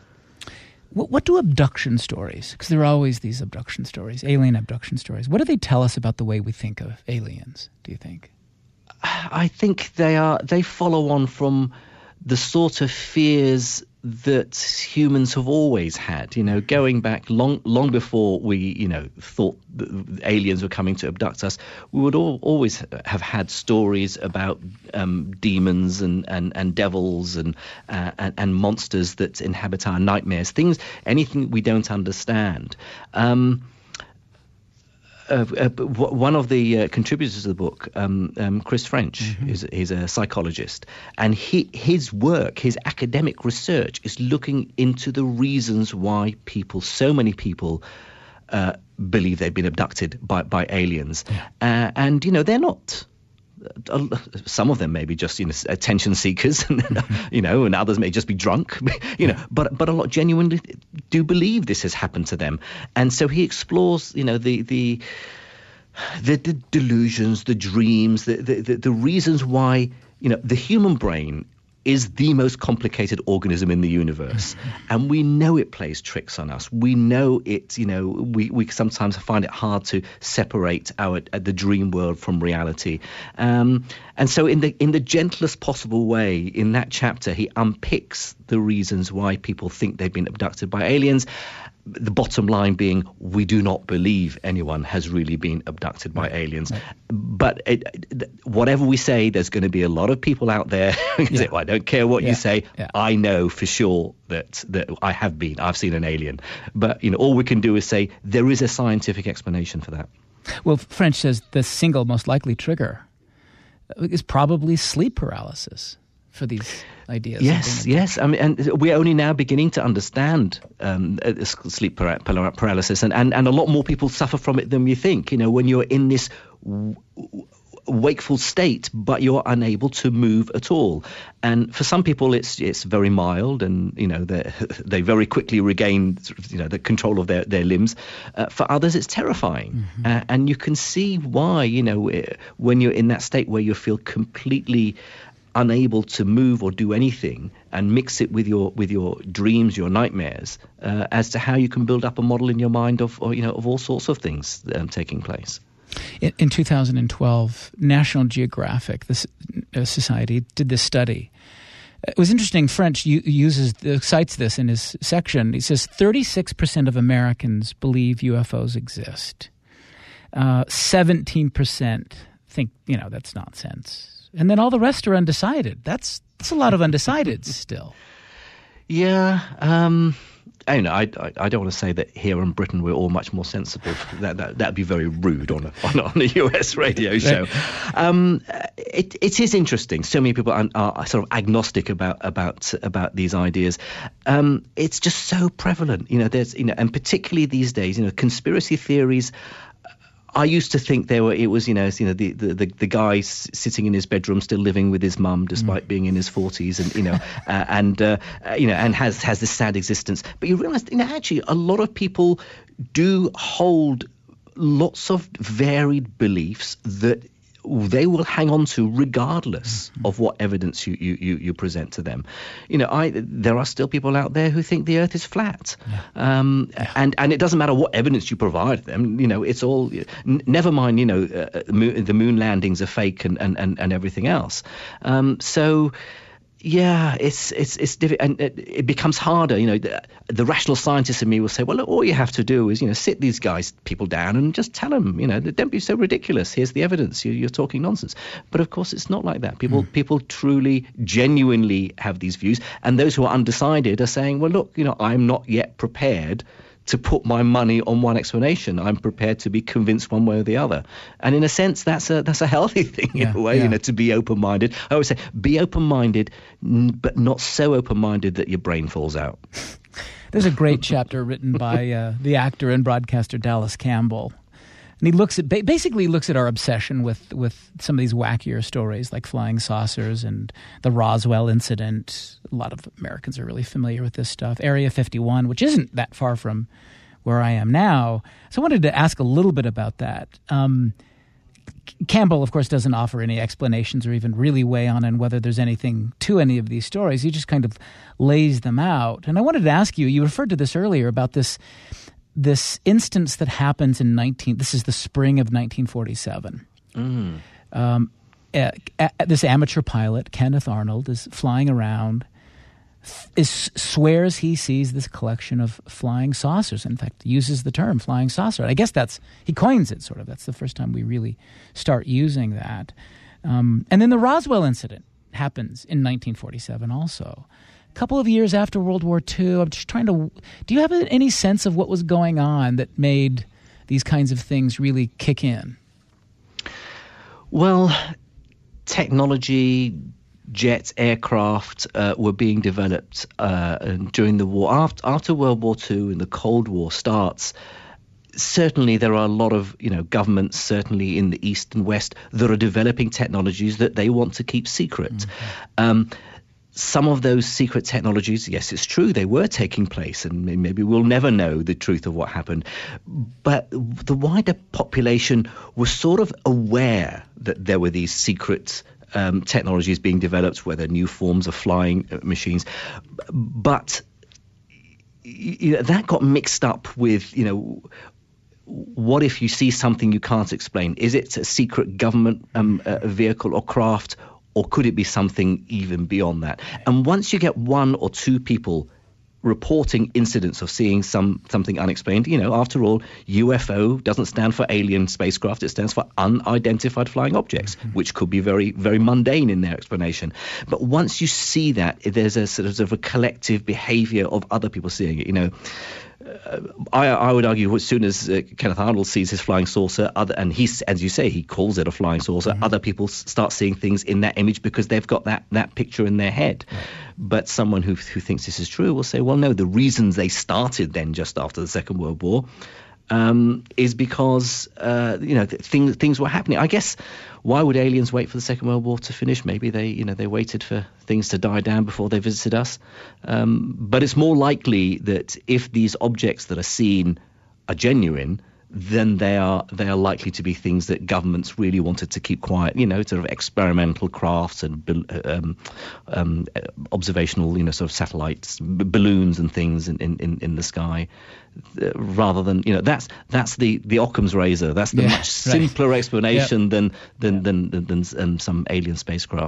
What, what do abduction stories, because there are always these abduction stories, alien abduction stories, what do they tell us about the way we think of aliens, do you think? I think they are they follow on from the sort of fears that humans have always had, you know, going back long long before we, you know, thought that aliens were coming to abduct us. We would all, always have had stories about um, demons and, and, and devils and, uh, and and monsters that inhabit our nightmares, things, anything we don't understand. Um, Uh, uh, one of the uh, contributors to the book, um, um, Chris French, mm-hmm. is he's a psychologist, and he his work, his academic research, is looking into the reasons why people, so many people, uh, believe they've been abducted by by aliens, yeah. uh, and you know they're not. Uh, some of them may be just, you know, attention seekers, you know, and others may just be drunk, you know, but but a lot genuinely do believe this has happened to them. And so he explores, you know, the the the, the delusions, the dreams, the, the the the reasons why, you know, the human brain is the most complicated organism in the universe, and we know it plays tricks on us. We know it, you know, we, we sometimes find it hard to separate our uh, the dream world from reality. Um, and so in the in the gentlest possible way, in that chapter, he unpicks the reasons why people think they've been abducted by aliens. The bottom line being, we do not believe anyone has really been abducted by aliens. Right. But it, whatever we say, there's going to be a lot of people out there who yeah. say, well, I don't care what yeah. you say. Yeah. I know for sure that, that I have been. I've seen an alien. But, you know, all we can do is say there is a scientific explanation for that. Well, French says the single most likely trigger is probably sleep paralysis for these ideas. Yes, yes. I mean, and we're only now beginning to understand um, sleep paralysis, and, and, and a lot more people suffer from it than we think. You know, when you're in this w- wakeful state, but you're unable to move at all. And for some people, it's it's very mild, and you know they they very quickly regain you know the control of their their limbs. Uh, for others, it's terrifying, mm-hmm. uh, and you can see why. You know, when you're in that state where you feel completely unable to move or do anything, and mix it with your with your dreams, your nightmares, uh, as to how you can build up a model in your mind of, or, you know, of all sorts of things um, taking place. In, in two thousand twelve, National Geographic, the uh, Society, did this study It was interesting. French u- uses cites this in his section. He says thirty-six percent of Americans believe U F Os exist. Uh, seventeen percent think, you know, that's nonsense. And then all the rest are undecided. That's that's a lot of undecideds still. Yeah. Um, I don't know. I, I, I don't want to say that here in Britain we're all much more sensible. That that that'd be very rude on a on, a- on a U S radio show. Um, it it is interesting. So many people are, are sort of agnostic about about about these ideas. Um, it's just so prevalent. You know, there's you know, and particularly these days, you know, conspiracy theories. I used to think there were it was you know you know the the, the, the guy s- sitting in his bedroom still living with his mum despite mm. being in his forties and you know uh, and uh, uh, you know and has has this sad existence. But you realise you know actually a lot of people do hold lots of varied beliefs that they will hang on to regardless mm-hmm. of what evidence you, you, you, you present to them. You know, I there are still people out there who think the Earth is flat, yeah. Um, yeah. and and it doesn't matter what evidence you provide them. You know, it's all. N- never mind. You know, uh, moon, the moon landings are fake and and, and, and everything else. Um, so. Yeah, it's it's it's difficult, and it, it becomes harder. You know, the, the rational scientist in me will say, "Well, look, all you have to do is, you know, sit these guys, people down, and just tell them, you know, don't be so ridiculous. Here's the evidence. You, you're talking nonsense." But of course, it's not like that. People mm. people truly, genuinely have these views, and those who are undecided are saying, "Well, look, you know, I'm not yet prepared to put my money on one explanation. I'm prepared to be convinced one way or the other." And in a sense, that's a that's a healthy thing yeah, in a way, yeah. you know, to be open-minded. I always say, be open-minded, n- but not so open-minded that your brain falls out. There's a great chapter written by uh, the actor and broadcaster Dallas Campbell. And he looks at basically looks at our obsession with, with some of these wackier stories like flying saucers and the Roswell incident. A lot of Americans are really familiar with this stuff. Area fifty-one, which isn't that far from where I am now. So I wanted to ask a little bit about that. Um, Campbell, of course, doesn't offer any explanations or even really weigh on and whether there's anything to any of these stories. He just kind of lays them out. And I wanted to ask you, you referred to this earlier about this this instance that happens in nineteen. This is the spring of nineteen forty-seven. Mm. Um, uh, uh, this amateur pilot, Kenneth Arnold, is flying around. Is swears he sees this collection of flying saucers. In fact, uses the term flying saucer. I guess that's he coins it. Sort of. That's the first time we really start using that. Um, and then the Roswell incident happens in nineteen forty-seven, also. A couple of years after World War Two, I'm just trying to... Do you have any sense of what was going on that made these kinds of things really kick in? Well, technology, jets, aircraft uh, were being developed uh, during the war. After, after World War Two and the Cold War starts, certainly there are a lot of, you know, governments, certainly in the East and West, that are developing technologies that they want to keep secret. Mm-hmm. Um, Some of those secret technologies, yes, it's true, they were taking place, and maybe we'll never know the truth of what happened. But the wider population was sort of aware that there were these secret um, technologies being developed, whether new forms of flying machines. But you know, that got mixed up with, you know, what if you see something you can't explain? Is it a secret government um, uh, vehicle or craft? Or could it be something even beyond that? And once you get one or two people reporting incidents of seeing some something unexplained, you know, after all, U F O doesn't stand for alien spacecraft. It stands for unidentified flying objects, mm-hmm. which could be very, very mundane in their explanation. But once you see that, there's a sort of, sort of a collective behavior of other people seeing it, you know. Uh, I, I would argue as soon as uh, Kenneth Arnold sees his flying saucer, other, and he, as you say, he calls it a flying saucer, mm-hmm. other people s- start seeing things in that image because they've got that, that picture in their head. Right. But someone who, who thinks this is true will say, well, no, the reasons they started then just after the Second World War um, is because, uh, you know, th- things, things were happening. I guess, why would aliens wait for the Second World War to finish? Maybe they, you know, they waited for things to die down before they visited us. Um, but it's more likely that if these objects that are seen are genuine, then they are they are likely to be things that governments really wanted to keep quiet. You know, sort of experimental crafts and um, um, observational, you know, sort of satellites, b- balloons and things in, in, in the sky. Uh, rather than, you know, that's that's the, the Occam's razor. That's the yeah, much simpler right. explanation yep. than than, yep. than than than um, some alien spacecraft.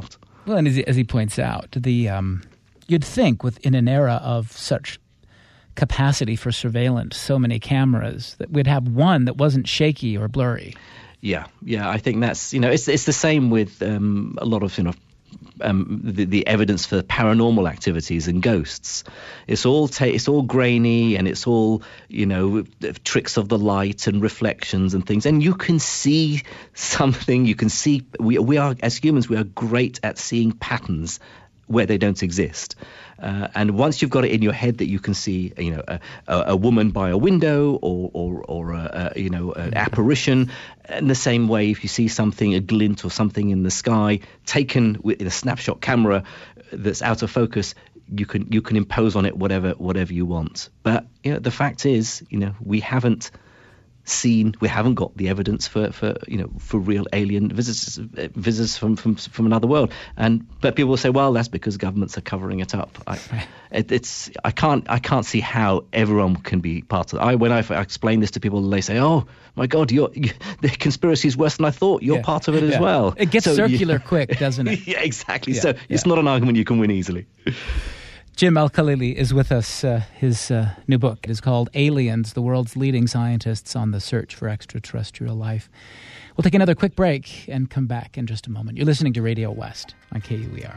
Well, and as he, as he points out, the um, you'd think within an era of such capacity for surveillance, so many cameras, that we'd have one that wasn't shaky or blurry. Yeah, yeah, I think that's, you know, it's it's the same with um, a lot of, you know, um, the, the evidence for paranormal activities and ghosts. It's all ta- it's all grainy, and it's all, you know, tricks of the light and reflections and things. And you can see something. You can see we we are, as humans, we are great at seeing patterns where they don't exist. Uh, and once you've got it in your head that you can see, you know, a, a, a woman by a window, or or, or a, a, you know, an apparition, in the same way, if you see something, a glint or something in the sky, taken with a snapshot camera that's out of focus, you can you can impose on it whatever whatever you want. But you know, the fact is, you know, we haven't seen, we haven't got the evidence for, for you know for real alien visitors visitors from, from from another world. And but people will say, well, that's because governments are covering it up. I, it, it's I can't I can't see how everyone can be part of it. I when I, I explain this to people, they say, oh my God, you're, you, the conspiracy is worse than I thought. You're yeah. part of it yeah. as well. It gets so circular you, quick, doesn't it? Yeah, exactly. Yeah, so yeah. it's not an argument you can win easily. Jim Al-Khalili is with us. Uh, his uh, new book, it is called Aliens, the World's Leading Scientists on the Search for Extraterrestrial Life. We'll take another quick break and come back in just a moment. You're listening to Radio West on K U E R.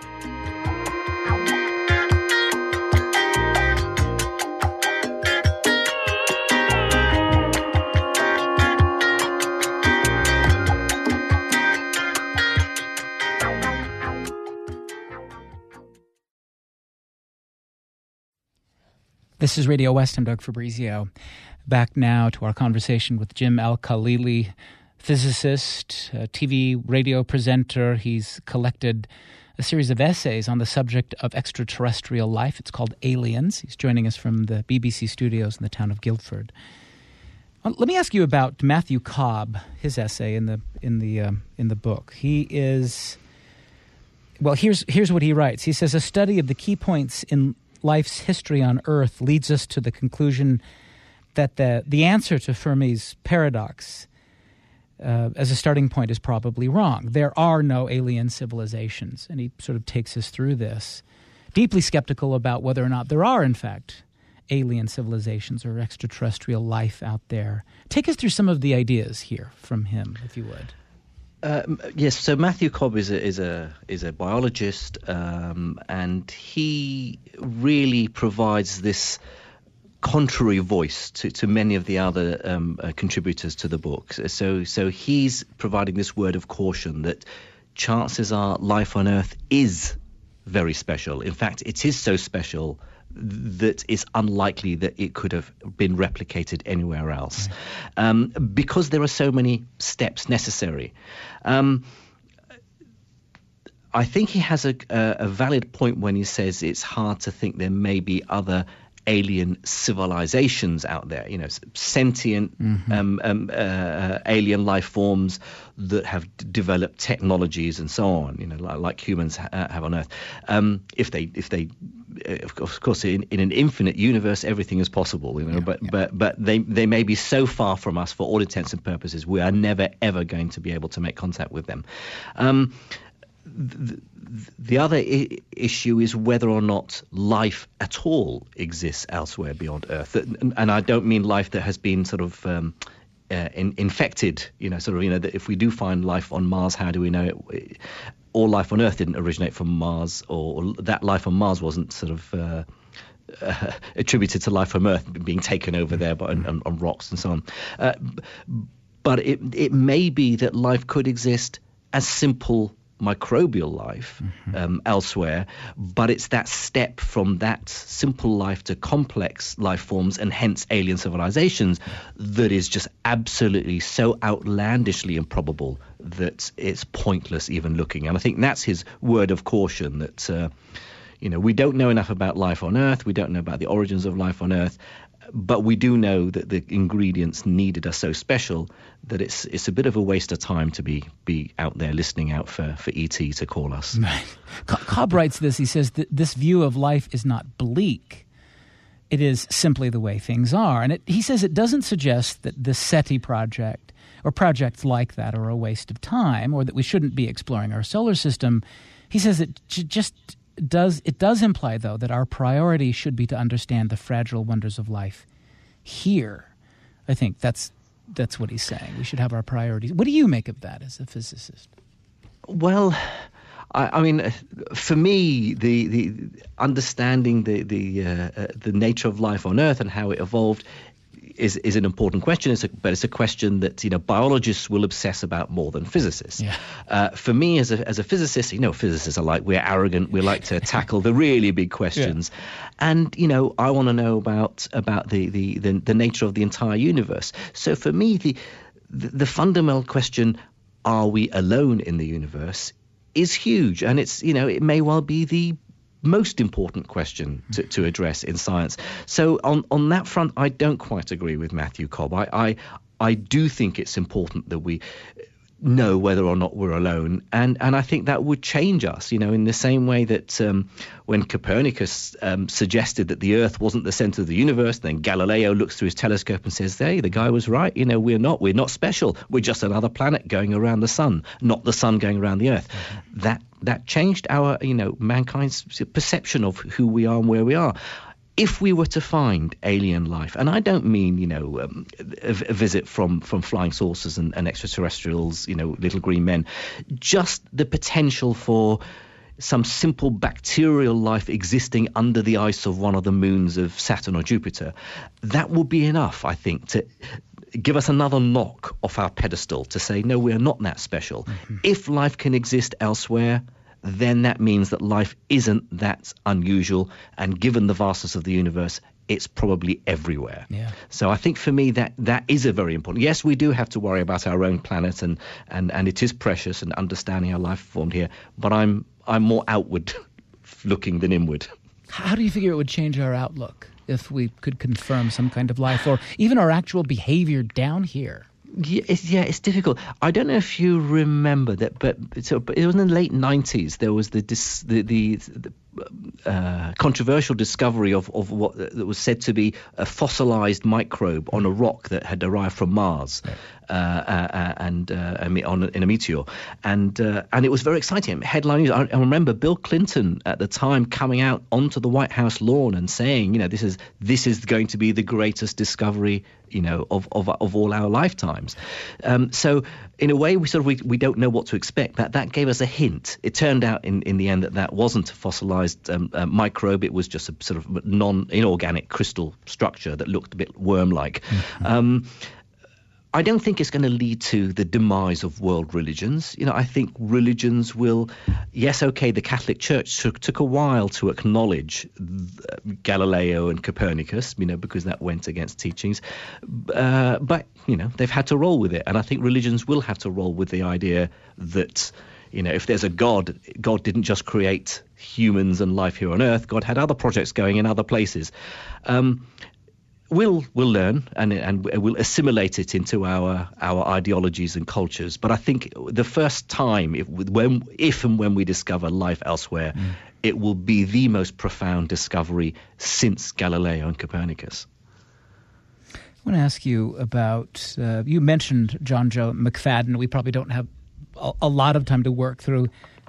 This is Radio West. I'm Doug Fabrizio. Back now to our conversation with Jim Al-Khalili, physicist, a T V radio presenter. He's collected a series of essays on the subject of extraterrestrial life. It's called Aliens. He's joining us from the B B C studios in the town of Guildford. Well, let me ask you about Matthew Cobb, his essay in the in the um, in the book. He is well. Here's here's what he writes. He says, a study of the key points in life's history on Earth leads us to the conclusion that the the answer to Fermi's paradox uh, as a starting point is probably wrong. There are no alien civilizations. And he sort of takes us through this, deeply skeptical about whether or not there are, in fact, alien civilizations or extraterrestrial life out there. Take us through some of the ideas here from him, if you would. Uh, yes, so Matthew Cobb is a is a is a biologist, um, and he really provides this contrary voice to, to many of the other um, uh, contributors to the book. So so he's providing this word of caution that chances are life on Earth is very special. In fact, it is so special that it's unlikely that it could have been replicated anywhere else, right. um, because there are so many steps necessary. Um, I think he has a, a, a valid point when he says it's hard to think there may be other alien civilizations out there, you know, sentient mm-hmm. um, um, uh, alien life forms that have d- developed technologies and so on, you know, like, like humans ha- have on Earth. Um, if they, if they, of course, in, in an infinite universe, everything is possible, you know. Yeah, but yeah. but but they they may be so far from us, for all intents and purposes, we are never ever going to be able to make contact with them. Um, The, the other I- issue is whether or not life at all exists elsewhere beyond Earth. And, and I don't mean life that has been sort of um, uh, in, infected, you know, sort of, you know, that if we do find life on Mars, how do we know it? All life on Earth didn't originate from Mars, or, or that life on Mars wasn't sort of uh, uh, attributed to life from Earth being taken over there by, on, on rocks and so on. Uh, but it, it may be that life could exist as simple microbial life mm-hmm. um, elsewhere, but it's that step from that simple life to complex life forms, and hence alien civilizations, that is just absolutely so outlandishly improbable that it's pointless even looking. And I think that's his word of caution, that uh, you know, we don't know enough about life on Earth, we don't know about the origins of life on Earth, but we do know that the ingredients needed are so special that it's it's a bit of a waste of time to be be out there listening out for, for E T to call us. Right. Cobb writes this. He says that this view of life is not bleak. It is simply the way things are. And it, he says it doesn't suggest that the SETI project or projects like that are a waste of time, or that we shouldn't be exploring our solar system. He says it j- just does it does imply, though, that our priority should be to understand the fragile wonders of life here. I think that's that's what he's saying. We should have our priorities. What do you make of that as a physicist? Well, I, I mean, for me, the the understanding the the uh, uh, the nature of life on Earth and how it evolved is is an important question. It's a, but it's a question that, you know, biologists will obsess about more than physicists. Yeah. Uh, for me, as a as a physicist, you know, physicists are like, we're arrogant. We like to tackle the really big questions, yeah. and you know, I want to know about about the, the the the nature of the entire universe. So for me, the the, the fundamental question, are we alone in the universe, is huge, and it's, you know, it may well be the most important question to, to address in science. So on, on that front, I don't quite agree with Matthew Cobb. I, I I do think it's important that we know whether or not we're alone, and and I think that would change us, you know, in the same way that um, when Copernicus um, suggested that the Earth wasn't the center of the universe, then Galileo looks through his telescope and says, hey, the guy was right, you know, we're not we're not special, we're just another planet going around the sun, not the sun going around the Earth. Mm-hmm. That that changed our, you know, mankind's perception of who we are and where we are. If we were to find alien life, and I don't mean, you know, um, a, a visit from, from flying saucers and, and extraterrestrials, you know, little green men, just the potential for some simple bacterial life existing under the ice of one of the moons of Saturn or Jupiter, that would be enough, I think, to give us another knock off our pedestal to say, no, we're not that special. Mm-hmm. If life can exist elsewhere, then that means that life isn't that unusual, and given the vastness of the universe, it's probably everywhere. Yeah. So I think for me that that is a very important. Yes, we do have to worry about our own planet, and and and it is precious, and understanding how life formed here. But I'm I'm more outward looking than inward. How do you figure it would change our outlook if we could confirm some kind of life, or even our actual behavior down here? Yeah it's, yeah, it's difficult. I don't know if you remember that, but, so, but it was in the late nineties. There was the dis, the, the, the uh, controversial discovery of, of what that was said to be a fossilized microbe on a rock that had arrived from Mars, yeah. uh, uh, and uh, on in a meteor, and uh, and it was very exciting. Headline news. I, I remember Bill Clinton at the time coming out onto the White House lawn and saying, you know, this is this is going to be the greatest discovery, you know, of of, of all our lifetimes. Um, so in a way, we sort of we, we don't know what to expect. That that gave us a hint. It turned out in, in the end that that wasn't a fossilized um, uh, microbe. It was just a sort of non-inorganic crystal structure that looked a bit worm-like. Mm-hmm. Um, I don't think it's going to lead to the demise of world religions. You know, I think religions will, yes, okay, the Catholic Church took, took a while to acknowledge Galileo and Copernicus, you know, because that went against teachings. Uh, but, you know, they've had to roll with it. And I think religions will have to roll with the idea that, you know, if there's a God, God didn't just create humans and life here on Earth. God had other projects going in other places. Um, We'll we'll learn and and we'll assimilate it into our our ideologies and cultures. But I think the first time, if when if and when we discover life elsewhere, mm. it will be the most profound discovery since Galileo and Copernicus. I want to ask you about. Uh, you mentioned John Joe McFadden. We probably don't have a, a lot of time to work through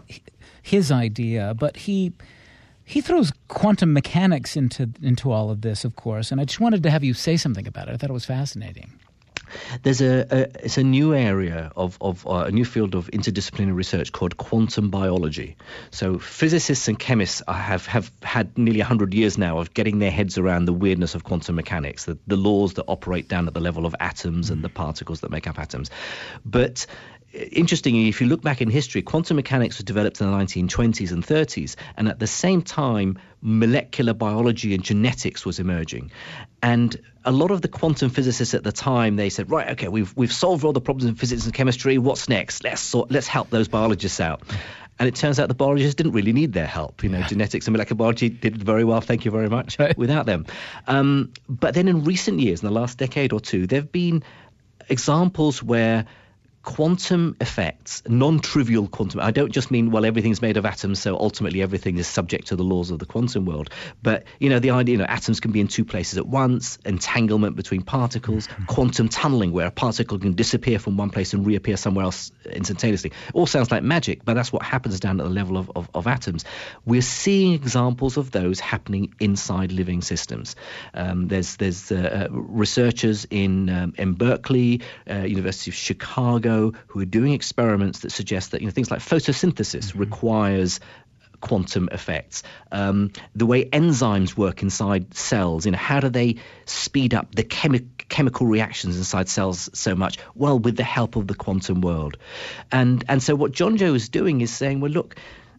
his idea, but he. He throws quantum mechanics into into all of this, of course, and I just wanted to have you say something about it. I thought it was fascinating. There's a, a it's a new area of of uh, a new field of interdisciplinary research called quantum biology. So physicists and chemists are, have have had nearly a hundred years now of getting their heads around the weirdness of quantum mechanics, the, the laws that operate down at the level of atoms mm. and the particles that make up atoms, but. Interestingly, if you look back in history, quantum mechanics was developed in the nineteen twenties and thirties, and at the same time, molecular biology and genetics was emerging. And a lot of the quantum physicists at the time, they said, right, okay, we've we've solved all the problems in physics and chemistry. What's next? Let's sort, let's help those biologists out. And it turns out the biologists didn't really need their help. You know, yeah. genetics and molecular biology did very well, thank you very much, right. without them. Um, but then in recent years, in the last decade or two, there have been examples where quantum effects, non-trivial quantum. I don't just mean, well, everything's made of atoms, so ultimately everything is subject to the laws of the quantum world. But, you know, the idea, you know, atoms can be in two places at once, entanglement between particles, quantum tunneling, where a particle can disappear from one place and reappear somewhere else instantaneously. All sounds like magic, but that's what happens down at the level of, of, of atoms. We're seeing examples of those happening inside living systems. Um, there's there's uh, researchers in, um, in Berkeley, uh, University of Chicago, who are doing experiments that suggest that, you know, things like photosynthesis mm-hmm. requires quantum effects. Um, the way enzymes work inside cells, you know, how do they speed up the chemi- chemical reactions inside cells so much? Well, with the help of the quantum world. And and so what John Joe is doing is saying, well, look,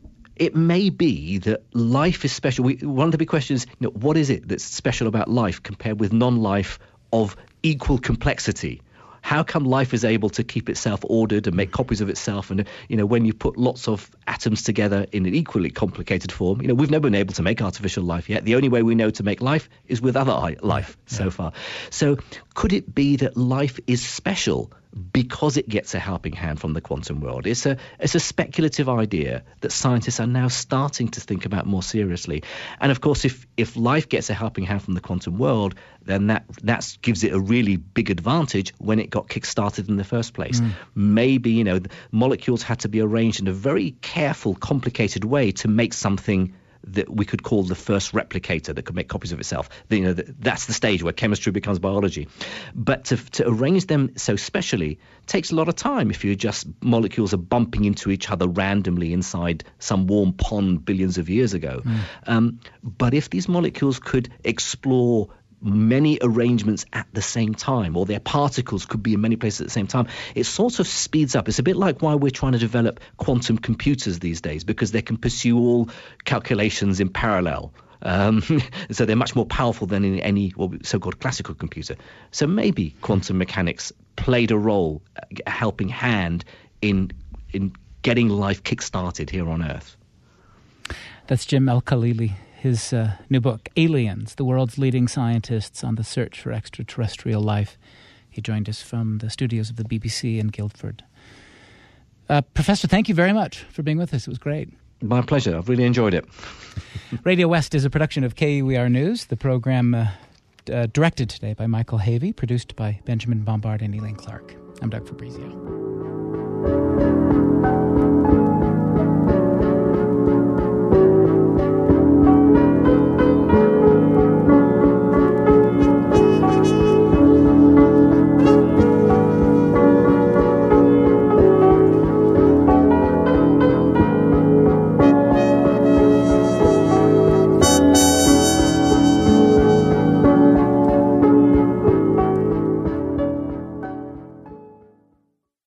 it may be that life is special. We, one of the big questions, you know, what is it that's special about life compared with non-life of equal complexity? How come life is able to keep itself ordered and make copies of itself? And, you know, when you put lots of atoms together in an equally complicated form, you know, we've never been able to make artificial life yet. The only way we know to make life is with other life yeah. so far. So could it be that life is special because it gets a helping hand from the quantum world? It's a it's a speculative idea that scientists are now starting to think about more seriously. And of course, if if life gets a helping hand from the quantum world, then that that gives it a really big advantage when it got kick-started in the first place. Mm. Maybe, you know, the molecules had to be arranged in a very careful, complicated way to make something that we could call the first replicator that could make copies of itself. You know, that's the stage where chemistry becomes biology. But to, to arrange them so specially takes a lot of time if you just molecules are bumping into each other randomly inside some warm pond billions of years ago. Mm. Um, but if these molecules could explore many arrangements at the same time, or their particles could be in many places at the same time, it sort of speeds up. It's a bit like why we're trying to develop quantum computers these days, because they can pursue all calculations in parallel. Um, so they're much more powerful than in any so-called classical computer. So maybe quantum mechanics played a role, a helping hand in in getting life kick-started here on Earth. That's Jim Al-Khalili. His uh, new book, Aliens, the World's Leading Scientists on the Search for Extraterrestrial Life. He joined us from the studios of the B B C in Guildford. Uh, Professor, thank you very much for being with us. It was great. My pleasure. I've really enjoyed it. Radio West is a production of K U E R News. The program uh, uh, directed today by Michael Havey, produced by Benjamin Bombard and Elaine Clark. I'm Doug Fabrizio.